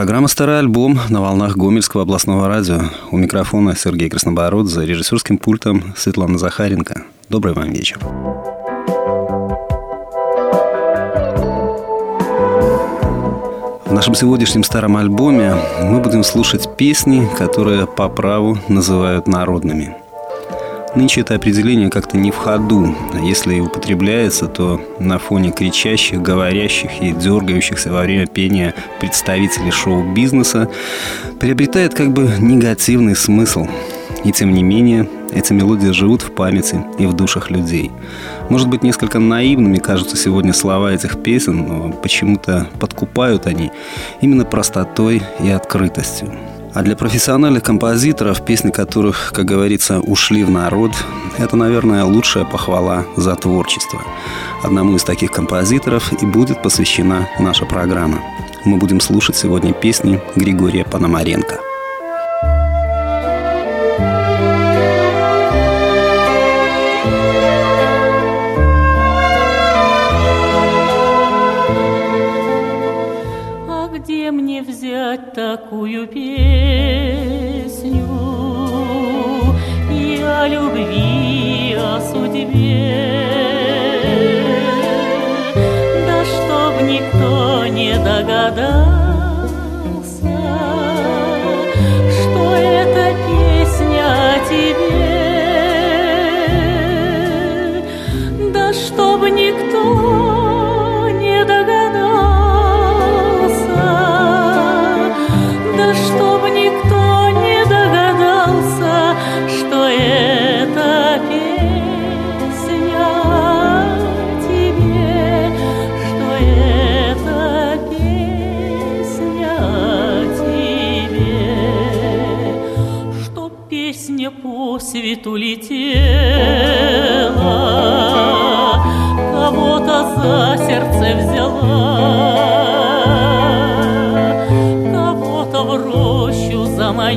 Программа «Старый альбом» на волнах Гомельского областного радио. У микрофона Сергей Краснобород, за режиссерским пультом Светлана Захаренко. Добрый вам вечер. В нашем сегодняшнем старом альбоме мы будем слушать песни, которые по праву называют народными. Нынче это определение как-то не в ходу, а если и употребляется, то на фоне кричащих, говорящих и дергающихся во время пения представителей шоу-бизнеса приобретает как бы негативный смысл. И тем не менее, эти мелодии живут в памяти и в душах людей. Может быть, несколько наивными кажутся сегодня слова этих песен, но почему-то подкупают они именно простотой и открытостью. А для профессиональных композиторов, песни которых, как говорится, ушли в народ, это, наверное, лучшая похвала за творчество. Одному из таких композиторов и будет посвящена наша программа. Мы будем слушать сегодня песни Григория Пономаренко. Где мне взять такую песню и о любви, и о судьбе? Да чтоб никто не догадался, что это песня о тебе. Да чтоб никто не догадался, чтоб никто не догадался, что это песня о тебе, что это песня о тебе, что песня по свету летела, кого-то за сердце взяла, в рощу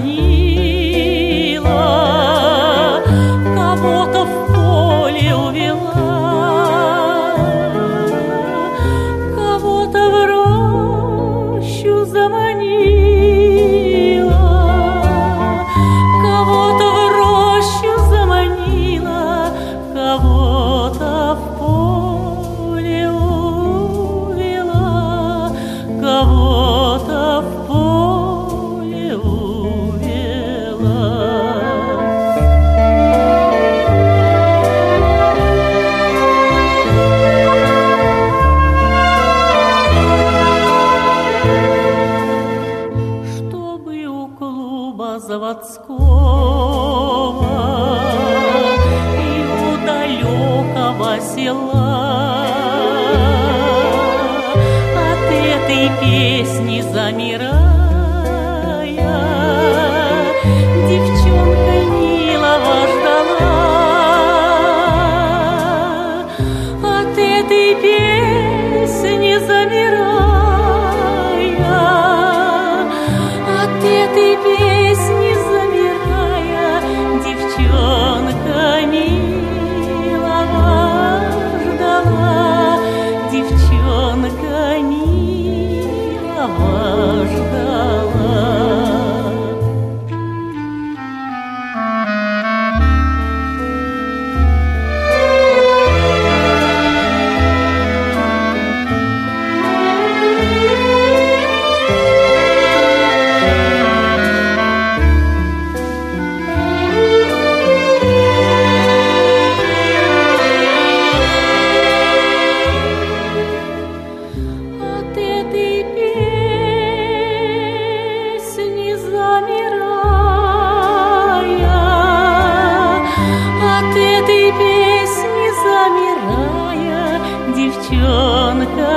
заманила, кого-то в поле увела, кого-то в рощу заманила, кого-то в рощу заманила, кого-то в поле увела, кого-то в поле увела. Чтобы у клуба заводского и у далекого села от этой песни замирая девчонка милого ждала, от этой песни замирая, от этой песни замирая, девчонка милого ждала, девчонка милого ждала. От этой песни замирая, от этой песни замирая, девчонка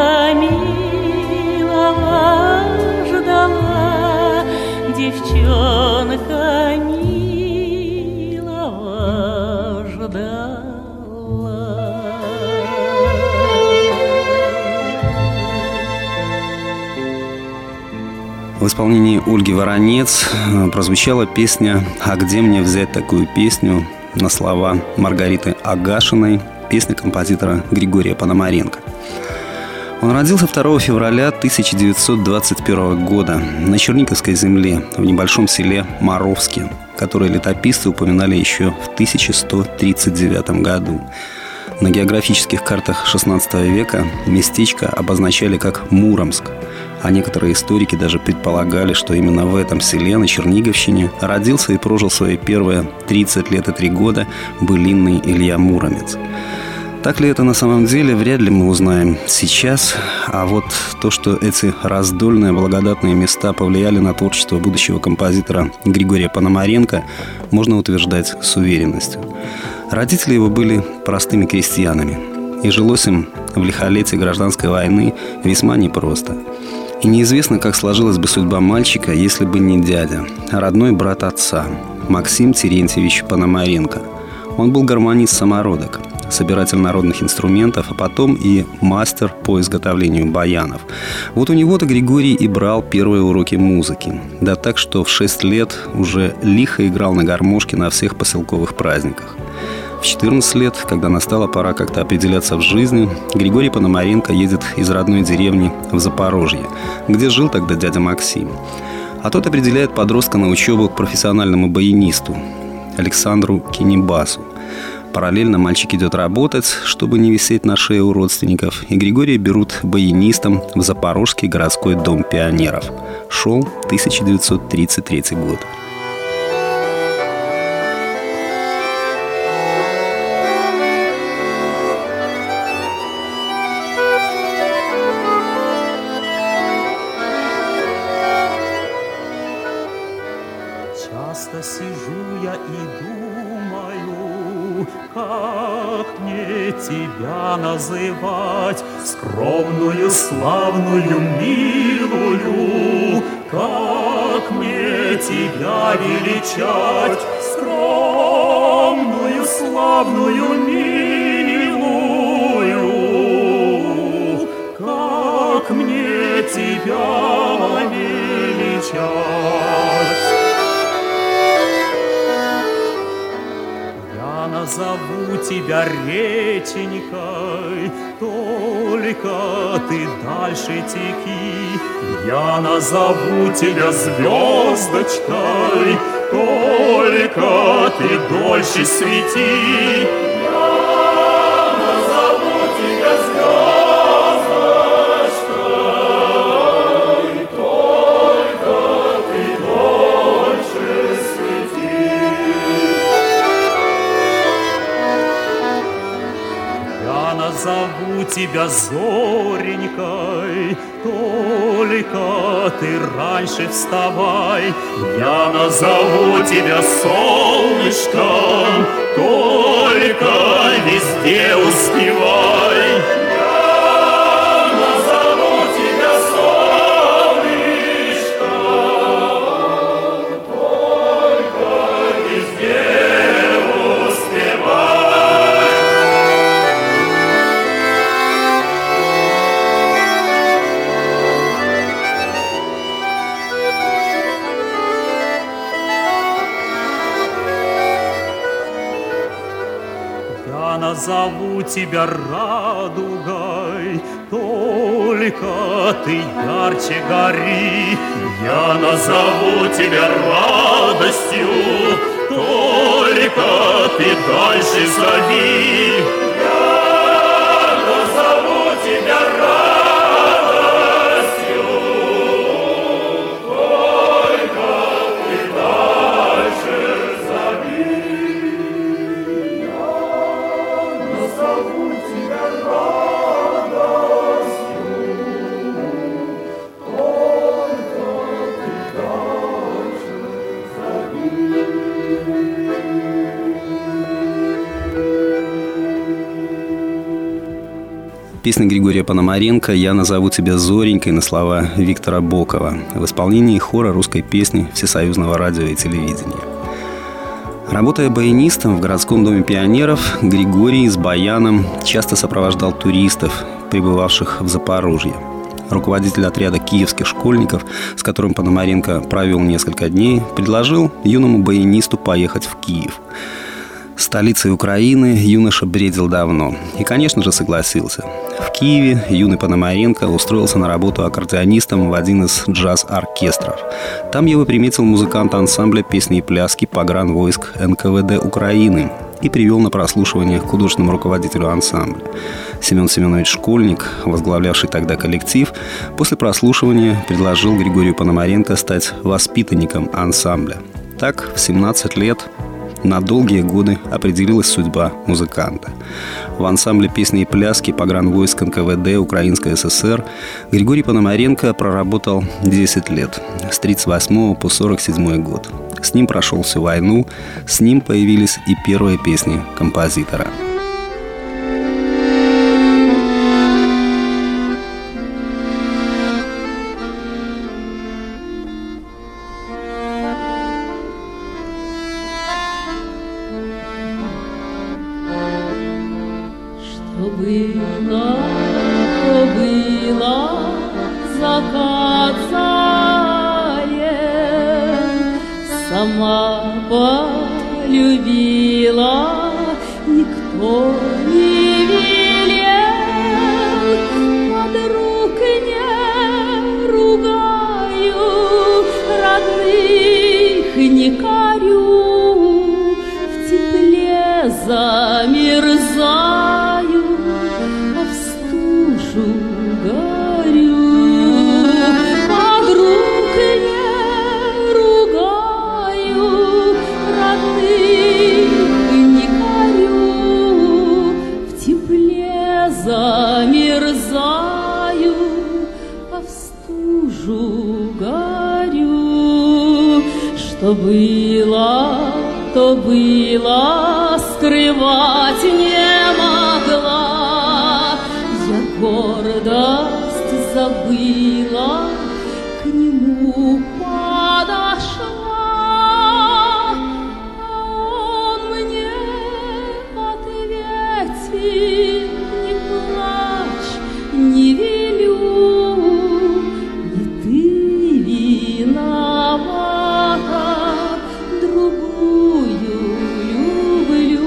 милого ждала, девчонка милого ждала. В исполнении Ольги Воронец прозвучала песня «А где мне взять такую песню» на слова Маргариты Агашиной, песня композитора Григория Пономаренко. Он родился 2 февраля 1921 года на Черниговской земле в небольшом селе Моровске, которое летописцы упоминали еще в 1139 году. На географических картах XVI века местечко обозначали как Муромск, а некоторые историки даже предполагали, что именно в этом селе на Черниговщине родился и прожил свои первые 30 лет и 3 года былинный Илья Муромец. Так ли это на самом деле, вряд ли мы узнаем сейчас. А вот то, что эти раздольные благодатные места повлияли на творчество будущего композитора Григория Пономаренко, можно утверждать с уверенностью. Родители его были простыми крестьянами, и жилось им в лихолетии гражданской войны весьма непросто. И неизвестно, как сложилась бы судьба мальчика, если бы не дядя, родной брат Максим Терентьевич Пономаренко. Он был гармонист-самородок, собиратель народных инструментов, а потом и мастер по изготовлению баянов. Вот у него-то Григорий и брал первые уроки музыки. Да так, что в 6 лет уже лихо играл на гармошке на всех поселковых праздниках. В 14 лет, когда настала пора как-то определяться в жизни, Григорий Пономаренко едет из родной деревни в Запорожье, где жил тогда дядя Максим. А тот определяет подростка на учебу к профессиональному баянисту Александру Кинебасу. Параллельно мальчик идет работать, чтобы не висеть на шее у родственников, и Григория берут баянистом в Запорожский городской дом пионеров. Шел 1933 год. Часто сижу я и думаю, как мне тебя называть, скромную, славную, милую, как мне тебя величать, скромную, славную, милую, как мне тебя величать. Назову тебя реченькой, только ты дальше теки. Я назову тебя звездочкой, только ты дольше свети. Я назову тебя звездочкой, только ты дольше свети. Назову тебя зоренькой, только ты раньше вставай. Я назову тебя солнышком, только везде успевай. Я назову тебя солнышком, только везде успевай. Назову тебя радугой, только ты ярче гори. Я назову тебя радостью, только ты дальше зови. Я назову тебя радостью, только ты дальше зови. Песня Григория Пономаренко «Я назову тебя Зоренькой» на слова Виктора Бокова в исполнении хора русской песни Всесоюзного радио и телевидения. Работая баянистом в городском доме пионеров, Григорий с баяном часто сопровождал туристов, прибывавших в Запорожье. Руководитель отряда киевских школьников, с которым Пономаренко провел несколько дней, предложил юному баянисту поехать в Киев. Столицей Украины юноша бредил давно. И, конечно же, согласился. В Киеве юный Пономаренко устроился на работу аккордеонистом в один из джаз-оркестров. Там его приметил музыкант ансамбля песни и пляски погранвойск НКВД Украины и привел на прослушивание к художественному руководителю ансамбля. Семен Семенович Школьник, возглавлявший тогда коллектив, после прослушивания предложил Григорию Пономаренко стать воспитанником ансамбля. Так, в 17 лет на долгие годы определилась судьба музыканта. В ансамбле песни и пляски погранвойск НКВД Украинской ССР Григорий Пономаренко проработал 10 лет, с 1938 по 1947 год. С ним прошел всю войну, с ним появились и первые песни композитора. Было, закат заре, сама полюбила, никто не велел, подруг не ругаю, родных не корю, в тепле замерзаю, а в стужу горю. Подруг не ругаю, родных не корю, в тепле замерзаю, а в стужу горю. Что было, то было, скрывать не могла. Я гордость забыла, к нему подошла, а он мне ответил: не плачь, не велю, не ты виновата, другую люблю.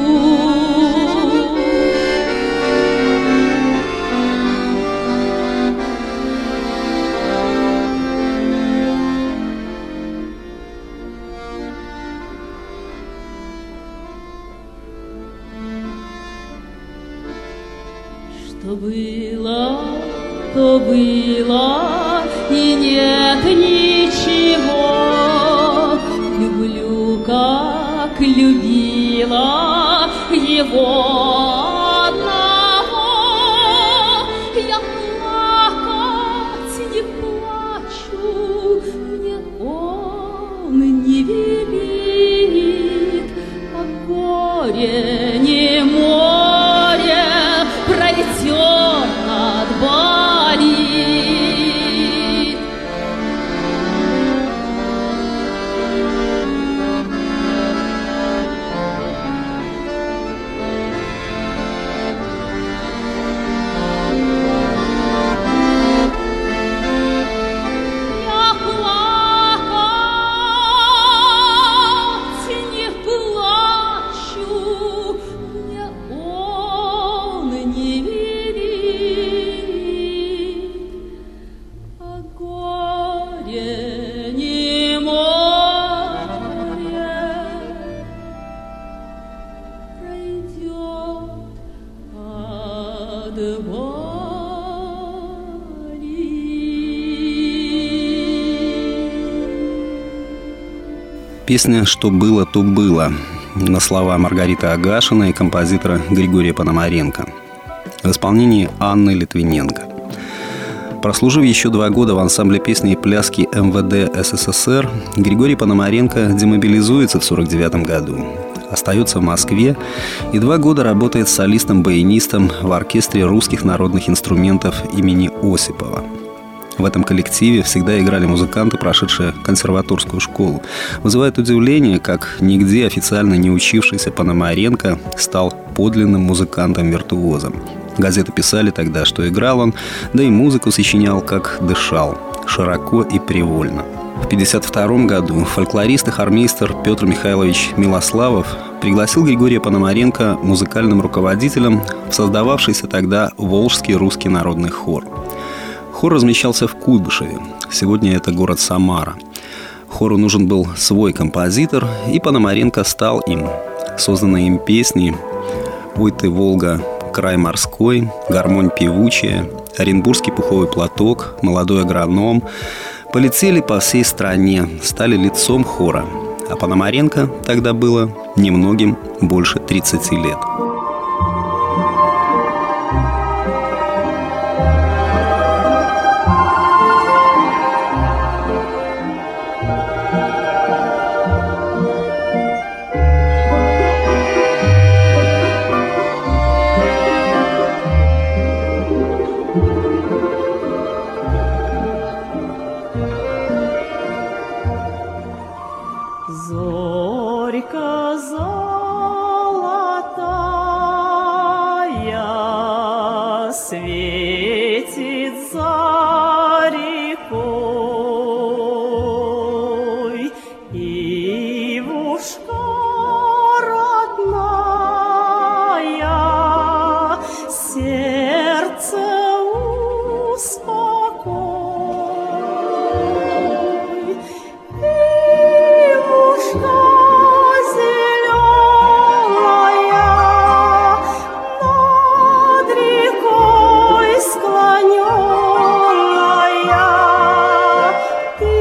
Что было, то было, и нет ничего. Люблю, как любила его одного. Я плакать не плачу, мне он не велит, а горе не море пройдет от болит. Я плакать не плачу, мне он не велит, а горе не море пройдет от болит. Песня «Что было, то было» на слова Маргариты Агашиной и композитора Григория Пономаренко в исполнении Анны Литвиненко. Прослужив еще 2 года в ансамбле песни и пляски МВД СССР, Григорий Пономаренко демобилизуется в 1949 году, остается в Москве и 2 года работает солистом-баянистом в оркестре русских народных инструментов имени Осипова. В этом коллективе всегда играли музыканты, прошедшие консерваторскую школу. Вызывает удивление, как нигде официально не учившийся Пономаренко стал подлинным музыкантом-виртуозом. Газеты писали тогда, что играл он, да и музыку сочинял, как дышал, широко и привольно. В 1952 году фольклорист и хормейстер Петр Михайлович Милославов пригласил Григория Пономаренко музыкальным руководителем в создававшийся тогда Волжский русский народный хор. Хор размещался в Куйбышеве, сегодня это город Самара. Хору нужен был свой композитор, и Пономаренко стал им. Созданные им песни «Ой ты, Волга, край морской», «Гармонь певучая», «Оренбургский пуховый платок», «Молодой агроном» полетели по всей стране, стали лицом хора. А Пономаренко тогда было немногим больше 30 лет. Зорька золотая светит за рекой, Ивушка родная, сердце успокой. Ивушка зеленая, над рекой склоненная, ты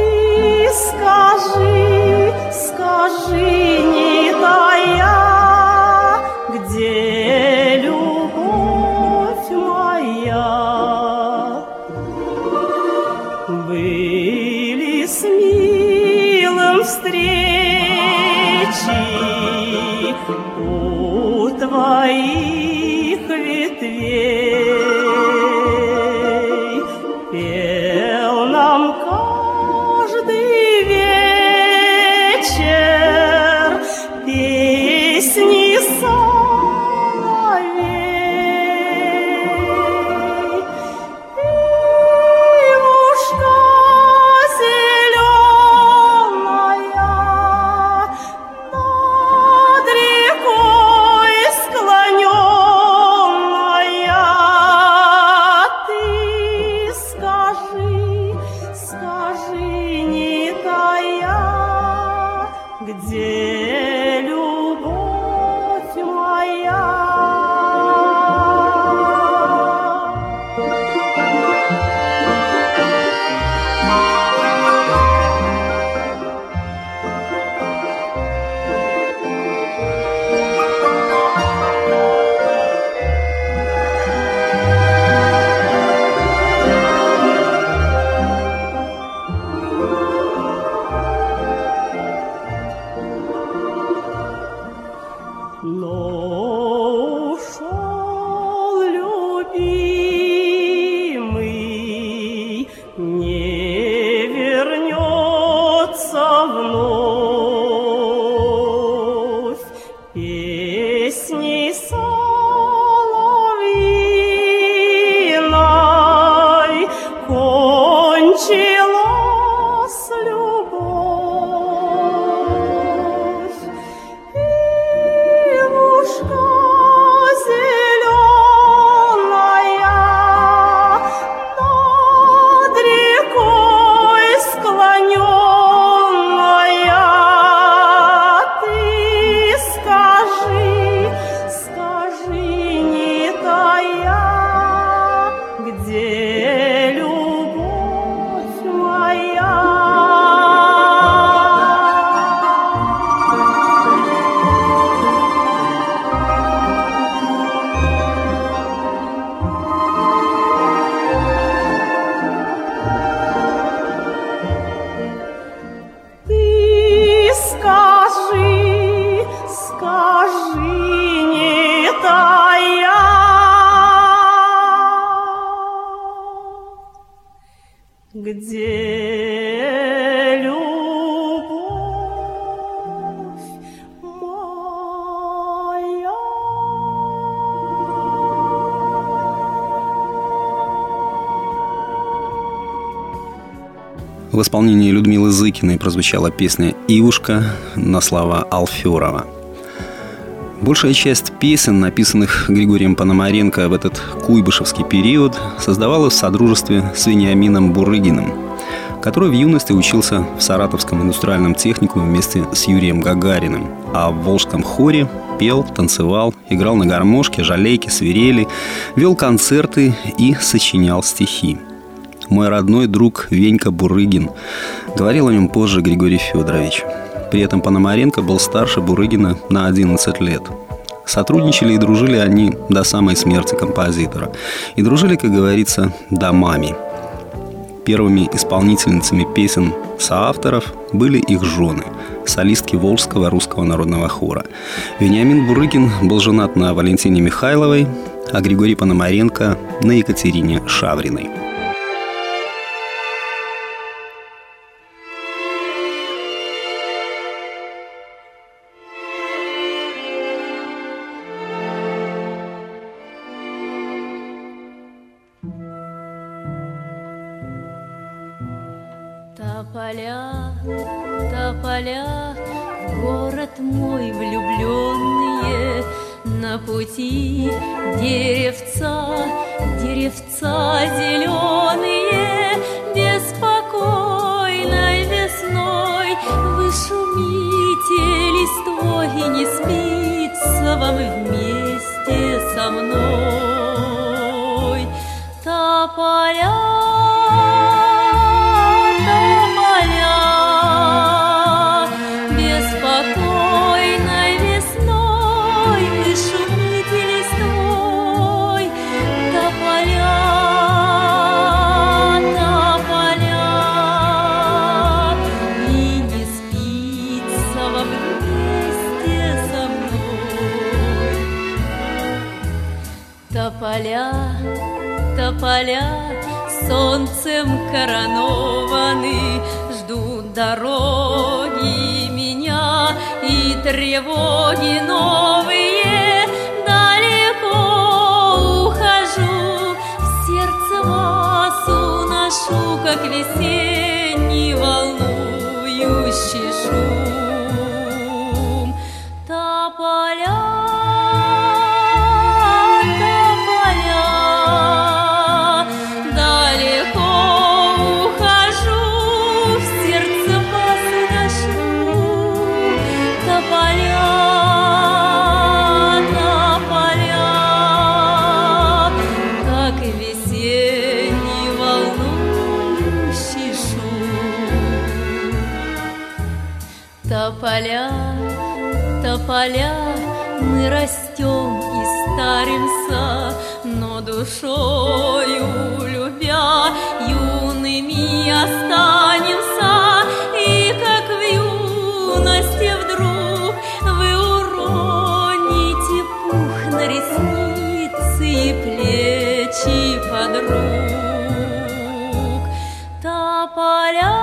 скажи, скажи, не тая, где любовь моя? Были с милым встречи у твоих ветвей, пел нам каждый вечер песни соловей. Ивушка зеленая, над рекой склоненная, ты скажи, скажи, не тая, где любовь моя? Но ушел любимый, не вернется вновь, песней соловьиной кончилась любовь. Ивушка зеленая, над рекой склоненная, В исполнении Людмилы Зыкиной прозвучала песня «Ивушка» на слова Алферова. Большая часть песен, написанных Григорием Пономаренко в этот куйбышевский период, создавалась в содружестве с Вениамином Бурыгиным, который в юности учился в Саратовском индустриальном техникуме вместе с Юрием Гагариным, а в Волжском хоре пел, танцевал, играл на гармошке, жалейке, свирели, вел концерты и сочинял стихи. «Мой родной друг Венька Бурыгин», говорил о нем позже Григорий Федорович. При этом Пономаренко был старше Бурыгина на 11 лет. Сотрудничали и дружили они до самой смерти композитора. И дружили, как говорится, домами. Первыми исполнительницами песен соавторов были их жены, солистки Волжского русского народного хора. Вениамин Бурыгин был женат на Валентине Михайловой, а Григорий Пономаренко на Екатерине Шавриной. Тополя, город мой влюбленные, на пути деревца зеленые, беспокойной весной вы шумите листвой, и не спится вам вместе со мной. Тополя, беспокойной весной вы шумите листвой. Тополя, и не спится вам вместе со мной. Тополя, солнцем коронованы, ждут дороги меня и тревоги новые. Далеко ухожу, в сердце вас уношу, как весенний волнующий шум. Тополя, далеко ухожу, в сердце вас уношу. Тополя, как весенний волнующий шум. Тополя, мы растем и старимся, но душою любя юными останемся. И как в юности вдруг вы уроните пух на ресницы и плечи подруг. Тополя,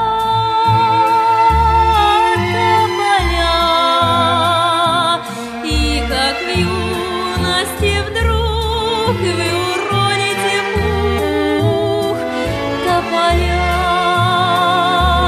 и как в юности вдруг вы уроните пух. Тополя,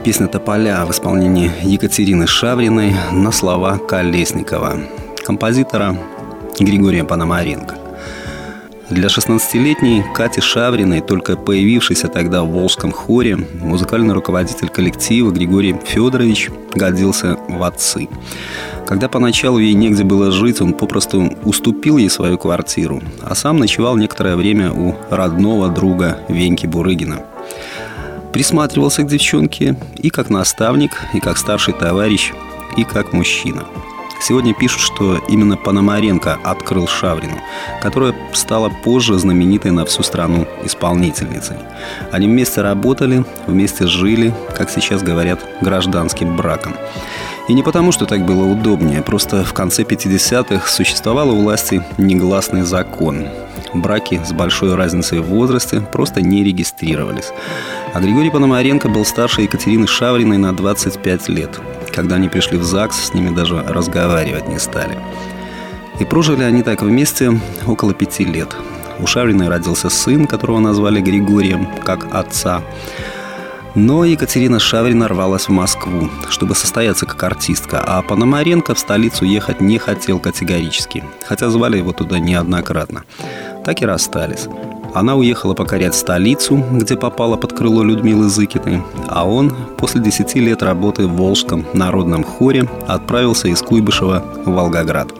Песня «Тополя» в исполнении Екатерины Шавриной на слова Колесникова, композитора Григория Пономаренко. Для 16-летней Кати Шавриной, только появившейся тогда в Волжском хоре, музыкальный руководитель коллектива Григорий Федорович годился в отцы. Когда поначалу ей негде было жить, он попросту уступил ей свою квартиру, а сам ночевал некоторое время у родного друга Веньки Бурыгина. Присматривался к девчонке и как наставник, и как старший товарищ, и как мужчина. Сегодня пишут, что именно Пономаренко открыл Шаврину, которая стала позже знаменитой на всю страну исполнительницей. Они вместе работали, вместе жили, как сейчас говорят, гражданским браком. И не потому, что так было удобнее, просто в конце 50-х существовал у власти негласный закон. Браки с большой разницей в возрасте просто не регистрировались. А Григорий Пономаренко был старше Екатерины Шавриной на 25 лет. Когда они пришли в ЗАГС, с ними даже разговаривать не стали. И прожили они так вместе около 5 лет. У Шавриной родился сын, которого назвали Григорием, как отца. Но Екатерина Шаврина рвалась в Москву, чтобы состояться как артистка, а Пономаренко в столицу ехать не хотел категорически, хотя звали его туда неоднократно. Так и расстались. Она уехала покорять столицу, где попала под крыло Людмилы Зыкиной, а он после 10 лет работы в Волжском народном хоре отправился из Куйбышева в Волгоград.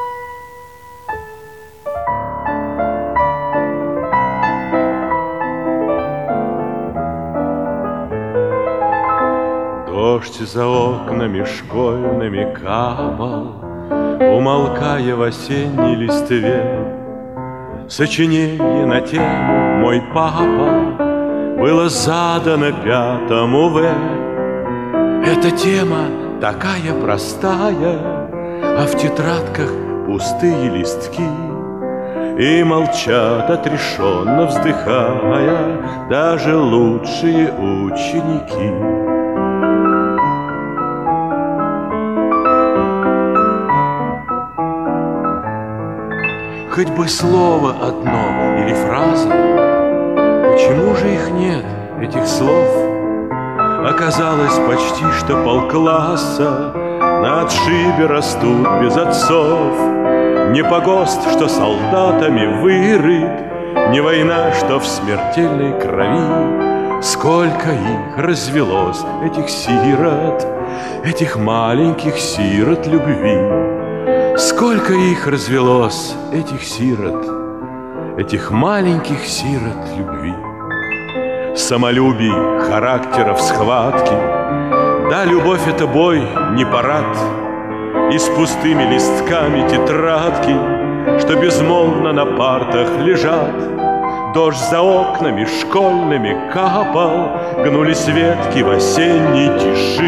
Дождь за окнами школьными капал, умолкая в осенней листве. Сочинение на тему «Мой папа» было задано 5-му В. Эта тема такая простая, а в тетрадках пустые листки. И молчат, отрешенно вздыхая, даже лучшие ученики. Хоть бы слово одно или фраза, почему же их нет, этих слов? Оказалось почти что полкласса на отшибе растут без отцов. Не погост, что солдатами вырыт, не война, что в смертельной крови. Сколько их развелось, этих сирот, этих маленьких сирот любви. Сколько их развелось, этих сирот, этих маленьких сирот любви. Самолюбий, характеров, схватки. Да, любовь — это бой, не парад. И с пустыми листками тетрадки, что безмолвно на партах лежат. Дождь за окнами школьными капал, гнулись ветки в осенней тиши.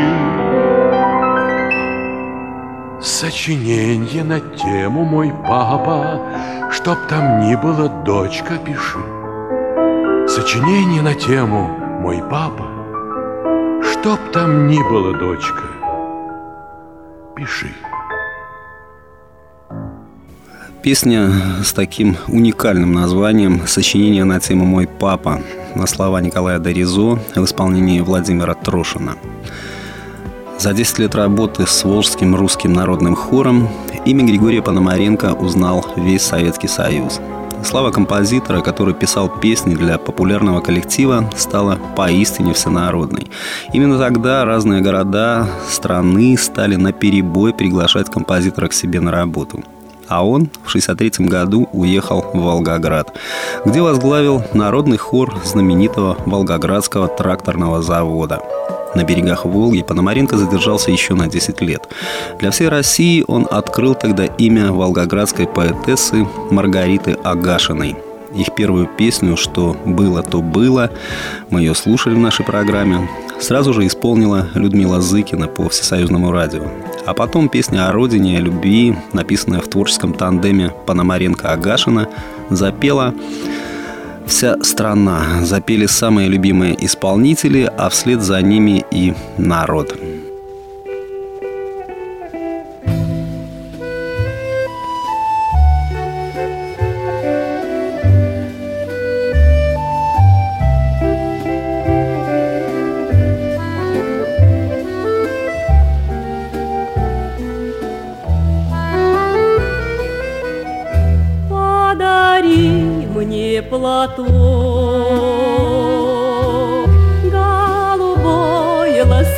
Сочиненье на тему «Мой папа», чтоб там ни было, дочка, пиши. Сочинение на тему «Мой папа», чтоб там ни было, дочка, пиши. Песня с таким уникальным названием «Сочинение на тему «Мой папа» на слова Николая Доризо в исполнении Владимира Трошина. За 10 лет работы с Волжским русским народным хором имя Григория Пономаренко узнал весь Советский Союз. Слава композитора, который писал песни для популярного коллектива, стала поистине всенародной. Именно тогда разные города страны стали наперебой приглашать композитора к себе на работу. А он в 1963 году уехал в Волгоград, где возглавил народный хор знаменитого Волгоградского тракторного завода. На берегах Волги Пономаренко задержался еще на 10 лет. Для всей России он открыл тогда имя волгоградской поэтессы Маргариты Агашиной. Их первую песню «Что было, то было», мы ее слушали в нашей программе, сразу же исполнила Людмила Зыкина по всесоюзному радио. А потом песня о родине и о любви, написанная в творческом тандеме Пономаренко-Агашина, запела вся страна, запели самые любимые исполнители, а вслед за ними и народ. платок, голубой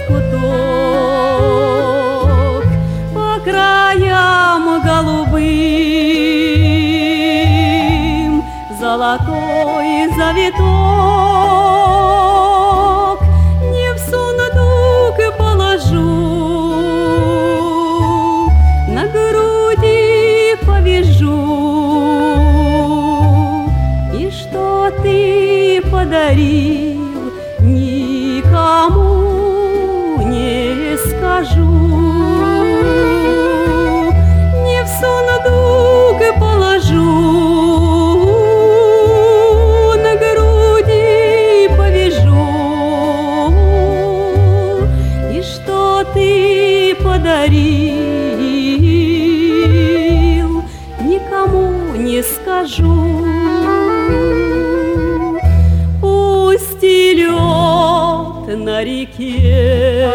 лоскуток, по краям голубым золотой завиток, не в сундук положу, на груди повяжу, и что ты подарил, никому не скажу. Не в сундук положу, на груди повяжу, и что ты подарил, никому не скажу. Пусть и лед на реке,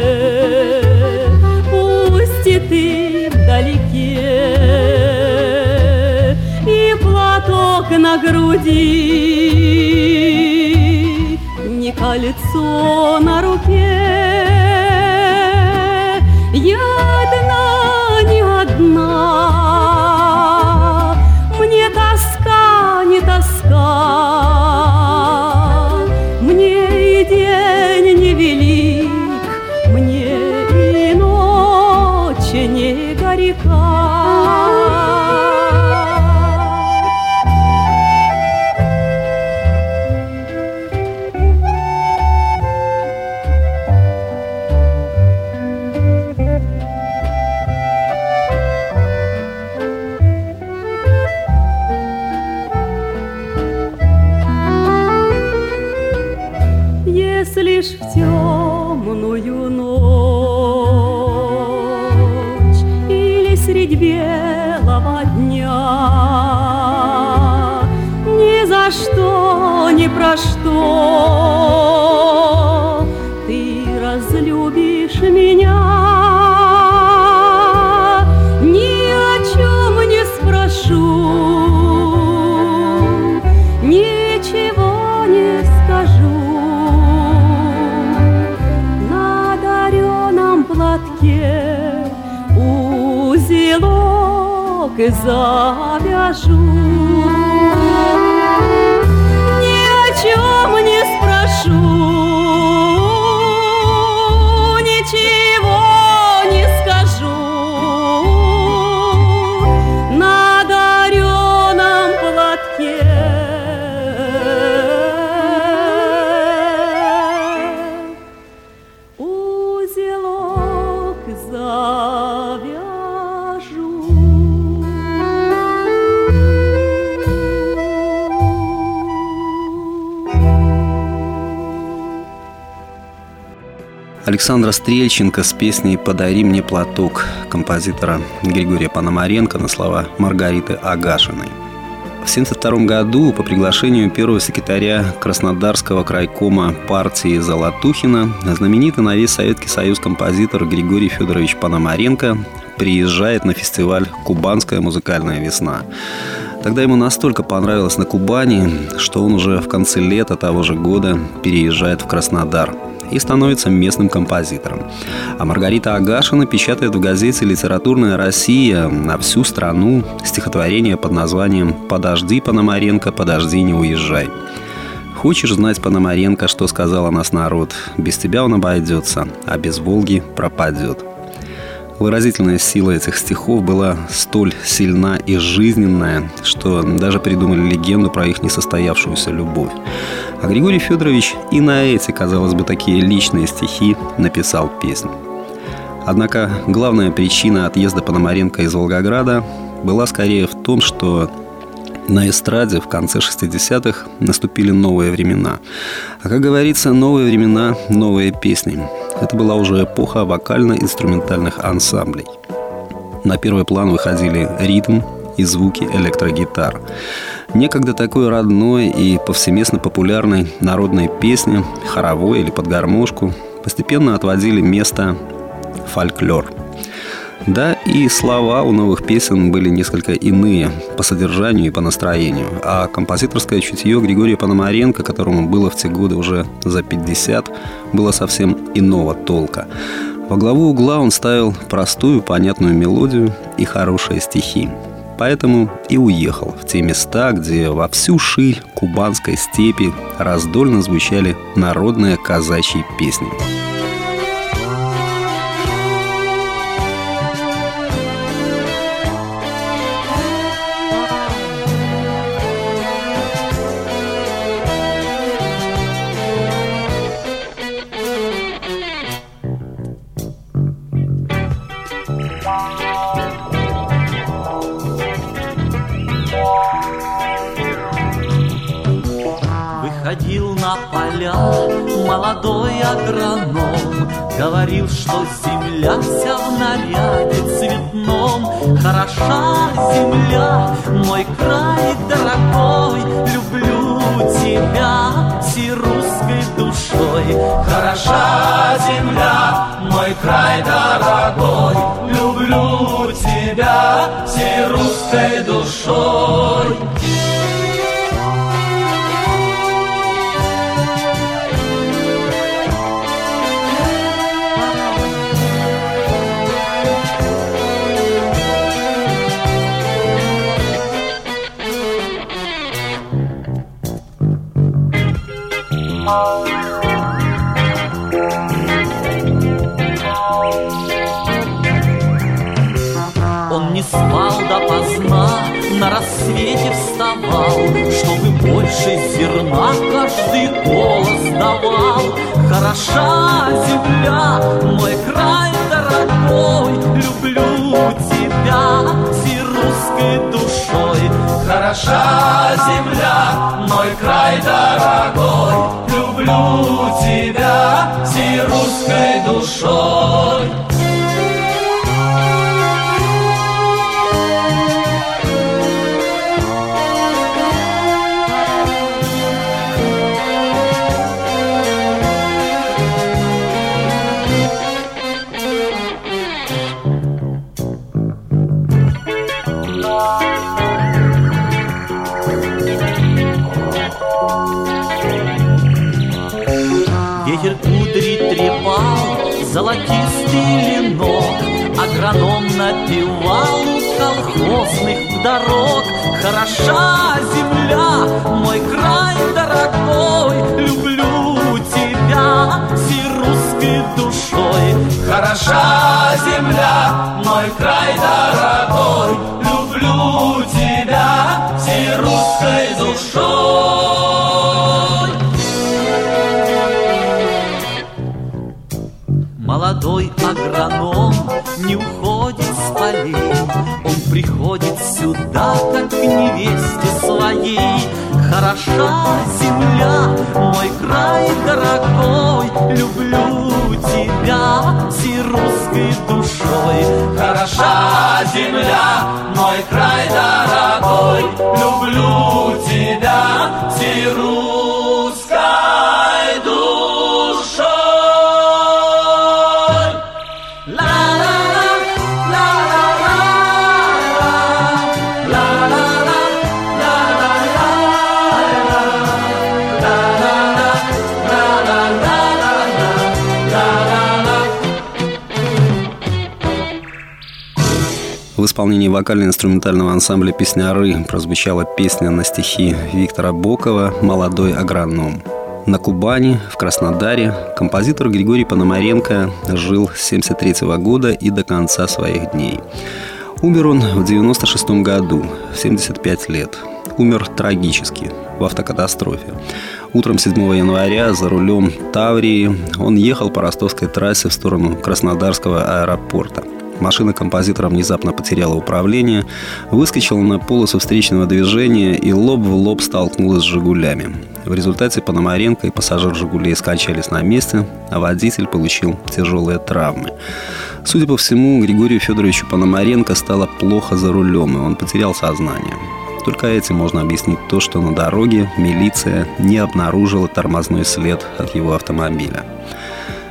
пусть и ты вдалеке, и платок на груди, не кольцо на руке. Я одна, не одна, мне тоска, не тоска, мне и день невелик, мне и ночь не горька. Если ж в темную ночь или средь белого дня, ни за что, ни про что ты разлюбишь меня, ни о чем не спрошу, ничего не скажу. Узелок завяжу, ни о чем не спрошу, ничего не скажу. На дареном платке узелок завяжу. Александра Стрельченко с песней «Подари мне платок» композитора Григория Пономаренко на слова Маргариты Агашиной. В 1972 году по приглашению первого секретаря Краснодарского крайкома партии Золотухина знаменитый на весь Советский Союз композитор Григорий Федорович Пономаренко приезжает на фестиваль «Кубанская музыкальная весна». Тогда ему настолько понравилось на Кубани, что он уже в конце лета того же года переезжает в Краснодар и становится местным композитором. А Маргарита Агашина печатает в газете «Литературная Россия» на всю страну стихотворение под названием «Подожди, Пономаренко, подожди, не уезжай». Хочешь знать, Пономаренко, что сказал о нас народ? Без тебя он обойдется, а без Волги пропадет. Выразительная сила этих стихов была столь сильна и жизненная, что даже придумали легенду про их несостоявшуюся любовь. А Григорий Федорович и на эти, казалось бы, такие личные стихи написал песню. Однако главная причина отъезда Пономаренко из Волгограда была скорее в том, что на эстраде в конце 60-х наступили новые времена. А как говорится, новые времена, новые песни. Это была уже эпоха вокально-инструментальных ансамблей. На первый план выходили ритм и звуки электрогитар. Некогда такой родной и повсеместно популярной народной песне, хоровой или под гармошку, постепенно отводили место фольклор. Да, И слова у новых песен были несколько иные по содержанию и по настроению. А композиторское чутье Григория Пономаренко, которому было в те годы уже за 50, было совсем иного толка. Во главу угла он ставил простую, понятную мелодию и хорошие стихи. Поэтому и уехал в те места, где во всю ширь кубанской степи раздольно звучали народные казачьи песни. Выходил на поля молодой агроном, говорил, что земля вся в наряде цветном. Хороша земля, мой край дорогой, люблю тебя всей русской душой. Хороша земля, мой край дорогой, люблю тебя всей русской душой. Он не спал допоздна, на рассвете вставал, чтобы больше зерна каждый голос давал. Хороша земля, мой край дорогой, люблю тебя всей русской душой. Хороша земля, мой край дорогой, люблю тебя всей русской душой. Ветер кудри трепал, золотистый ленок, агроном напевал у колхозных дорог. Хороша земля, мой край дорогой, люблю тебя всей русской душой. Хороша земля, мой край дорогой, люблю тебя всей русской душой. Молодой агроном не уходит с полей, он приходит сюда, как к невесте своей. Хороша земля, мой край дорогой, люблю тебя всей русской душой. Хороша земля, мой край дорогой, люблю тебя всей русской душой. В исполнении вокально-инструментального ансамбля «Песняры» прозвучала песня на стихи Виктора Бокова «Молодой агроном». На Кубани, в Краснодаре, композитор Григорий Пономаренко жил с 1973 года и до конца своих дней. Умер он в 1996 году, в 75 лет. Умер трагически, в автокатастрофе. Утром 7 января за рулем Таврии он ехал по ростовской трассе в сторону Краснодарского аэропорта. Машина композитора внезапно потеряла управление, выскочила на полосу встречного движения и лоб в лоб столкнулась с «Жигулями». В результате Пономаренко и пассажир «Жигулей» скончались на месте, а водитель получил тяжелые травмы. Судя по всему, Григорию Федоровичу Пономаренко стало плохо за рулем, и он потерял сознание. Только этим можно объяснить то, что на дороге милиция не обнаружила тормозной след от его автомобиля.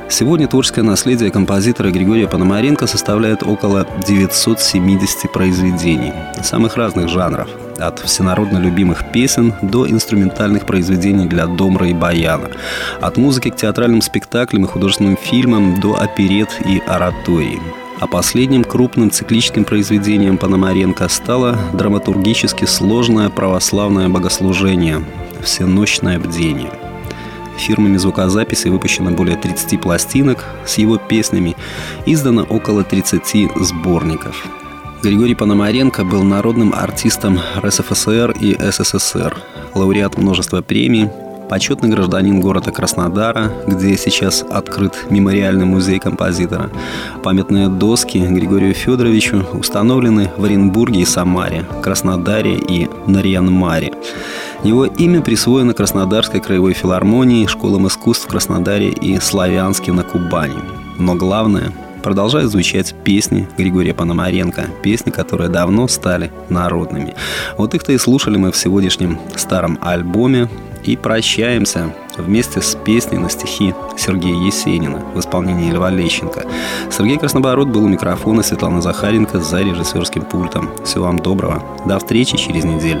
Сегодня творческое наследие композитора Григория Пономаренко составляет около 970 произведений самых разных жанров, от всенародно любимых песен до инструментальных произведений для домра и баяна, от музыки к театральным спектаклям и художественным фильмам до оперет и ораторий. А последним крупным циклическим произведением Пономаренко стало драматургически сложное православное богослужение «Всенощное бдение». Фирмами звукозаписи выпущено более 30 пластинок с его песнями, издано около 30 сборников. Григорий Пономаренко был народным артистом РСФСР и СССР, лауреат множества премий, почетный гражданин города Краснодара, где сейчас открыт мемориальный музей композитора. Памятные доски Григорию Федоровичу установлены в Оренбурге и Самаре, Краснодаре и Нарьян-Маре. Его имя присвоено Краснодарской краевой филармонии, школам искусств в Краснодаре и Славянске на Кубани. Но главное, продолжают звучать песни Григория Пономаренко, песни, которые давно стали народными. Вот их-то и слушали мы в сегодняшнем старом альбоме. И прощаемся вместе с песней на стихи Сергея Есенина в исполнении Льва Лещенко. Сергей Краснобород был у микрофона, Светлана Захаренко за режиссерским пультом. Всего вам доброго. До встречи через неделю.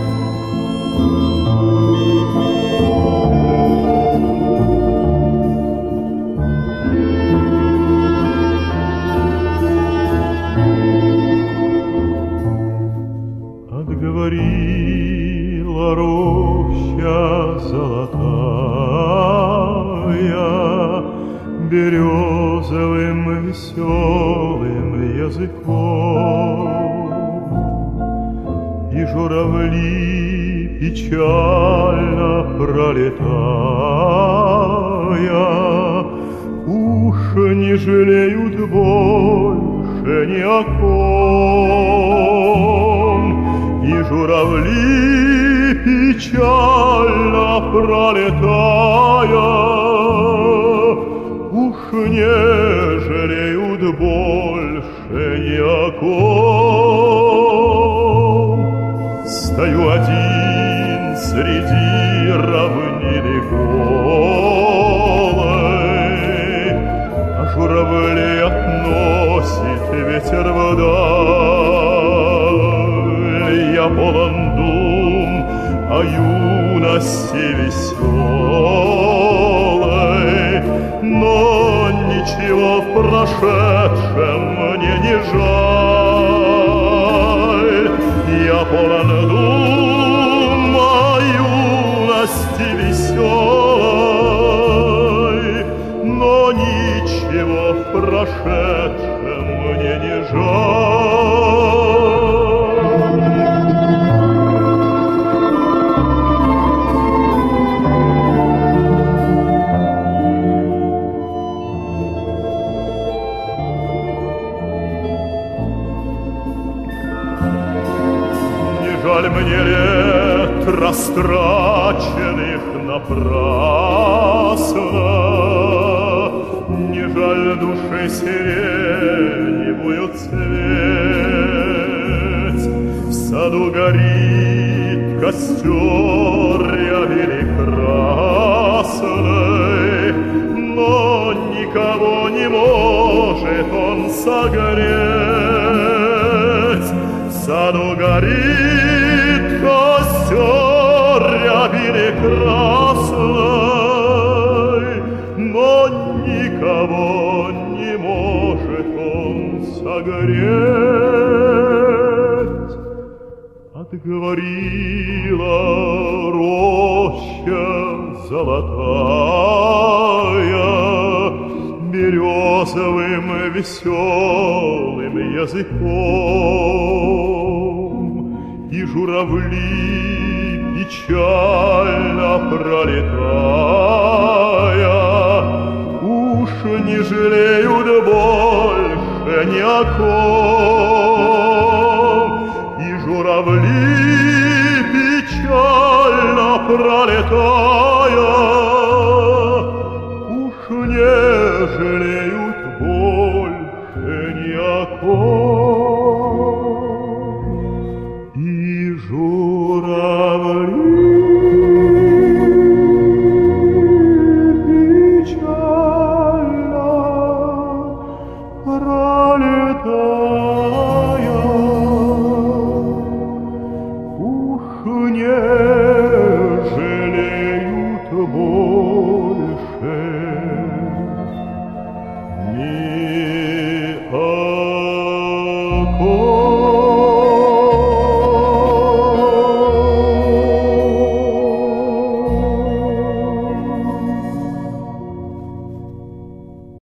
Отговорила роща золотая березовым веселым языком, и журавли печально пролетая уж не жалеют больше ни о ком. И журавли печально пролетая уж не жалеют больше ни о ком. Стою один среди равнины голой, а журавлей относит ветер вдаль. Я полон дум о юности веселой, но ничего в прошедшем мне не жаль. Я полон дум о юности веселой, но ничего в прошедшем мне не жаль. Жаль мне лет растраченных напрасно, не жаль души сиреневую цвет. В саду горит костер рябины красной, но никого не может он согреть. В саду горит костер рябины красной, но никого не может он согреть. Отговорила роща золотая березовым веселым языком, и журавли печально пролетая уж не жалеют больше ни о ком. И журавли